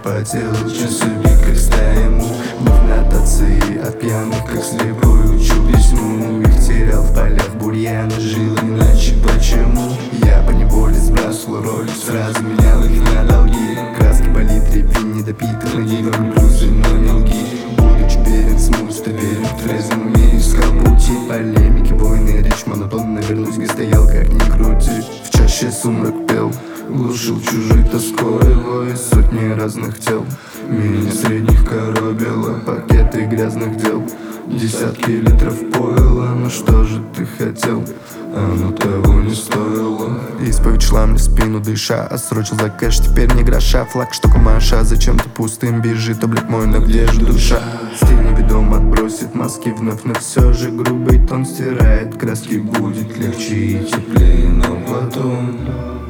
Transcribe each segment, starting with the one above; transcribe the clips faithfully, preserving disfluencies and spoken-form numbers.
по телу, часы бит, как стая мух. Мы в нотации от пьяных, как слепой, учу письму. Их терял в полях бурьяна, жил иначе почему? Я поневоле сбрасывал роли, сразу менял их на долги. Краски палитре, вин недопитанный, не плюсы, но не лги. Будучи верен, смысл верен, в трезвом уме искал пути. Полемики, войны, речь монотонно, вернусь, где стоял, как ни крути. В чаще сумрак пел, глушил чужой тоской вой сотни разных тел. Меня средних коробило, пакеты грязных дел, десятки литров пойла. Ну что же ты хотел? Оно того не стоило. Исповедь шла мне в спину, дыша, отсрочил за кэш, теперь не гроша. Флаг, что камаша, зачем ты пустым бежит? Облик мой, но где же душа? Стиль неведом отбросит маски вновь, но все же грубый тон стирает краски. Будет легче и теплее, но потом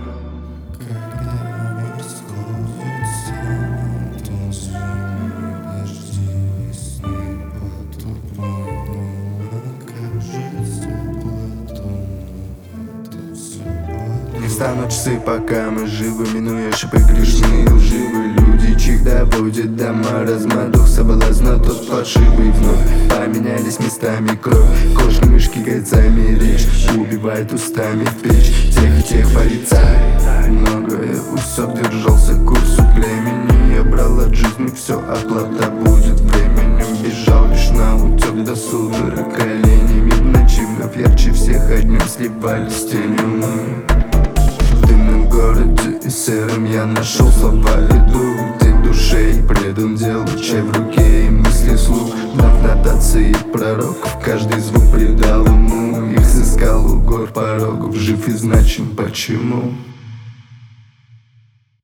не станут часы, пока мы живы, минуя ошибки грешные, лживые люди, чьих доводит до маразма дух соблазна, тот фальшивый вновь. Поменялись местами кровь, кошки, мышки, гайцами речь убивает устами в печь. Тех и тех порицай, многое усек, держался курсу племени. Я брал от жизни все, оплата будет временем. Бежал лишь на утек до судорог коленями. В ночи вновь ярче всех, а днем сливались с тенью мы. В дымном городе и серым я нашел слова, иду ты душей, предан делу, чай в руке и мысли слух. В нотации пророков каждый звук придал ему. Их сыскал у гор порогов, жив и значим почему.